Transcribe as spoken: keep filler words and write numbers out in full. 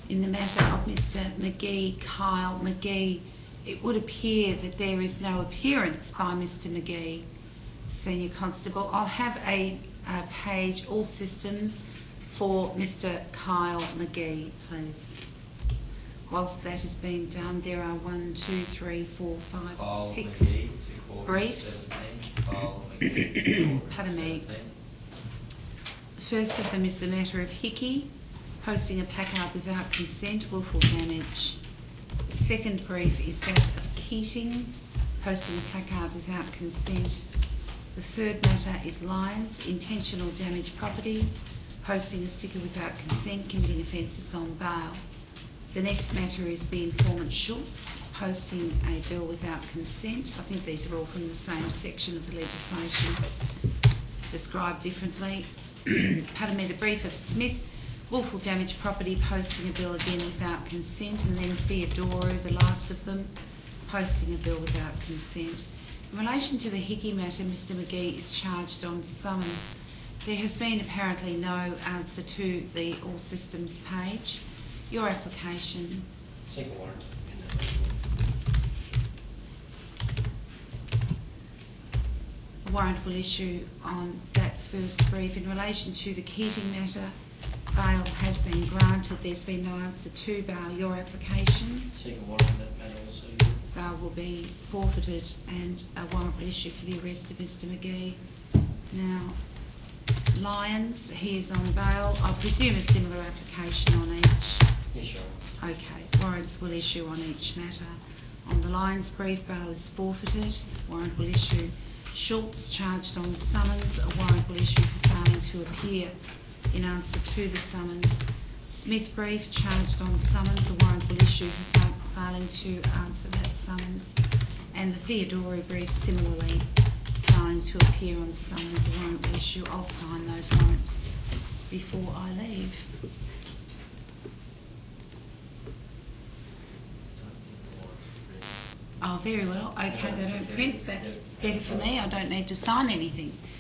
In the matter of Mister McGee, Kyle McGee, it would appear that there is no appearance by Mister McGee, Senior Constable. I'll have a, a page, all systems, for Mister Kyle McGee, please. Whilst that is being done, there are one, two, three, four, five, Kyle six McGee, briefs. Kyle McGee, Pardon me. The first of them is the matter of Hickey, posting a placard without consent, willful damage. The second brief is that of Keating, posting a placard without consent. The third matter is Lyons, intentional damage property, posting a sticker without consent, committing offences on bail. The next matter is the informant Schultz, posting a bill without consent. I think these are all from the same section of the legislation, described differently. Pardon me, the brief of Smith, willful damage property, posting a bill again without consent, and then Theodoro, the last of them, posting a bill without consent. In relation to the Hickey matter, Mister McGee is charged on summons. There has been apparently no answer to the All Systems page. Your application. Single warrant. A warrant will issue on that first brief. In relation to the Keating matter, bail has been granted. There's been no answer to bail. Your application. Single warrant on that matter also. Bail will be forfeited and a warrant will issue for the arrest of Mister McGee. Now, Lyons, he is on bail. I presume a similar application on each. Yes, sure. Okay, warrants will issue on each matter. On the Lyons brief, bail is forfeited. Warrant will issue. Schultz, charged on summons. A warrant will issue for failing to appear in answer to the summons. Smith brief, charged on summons. A warrant will issue for failing to answer that summons. And the Theodoro brief, similarly, failing to appear on summons. A warrant will issue. I'll sign those warrants before I leave. Oh, very well. Okay, they don't print. That's better for me. I don't need to sign anything.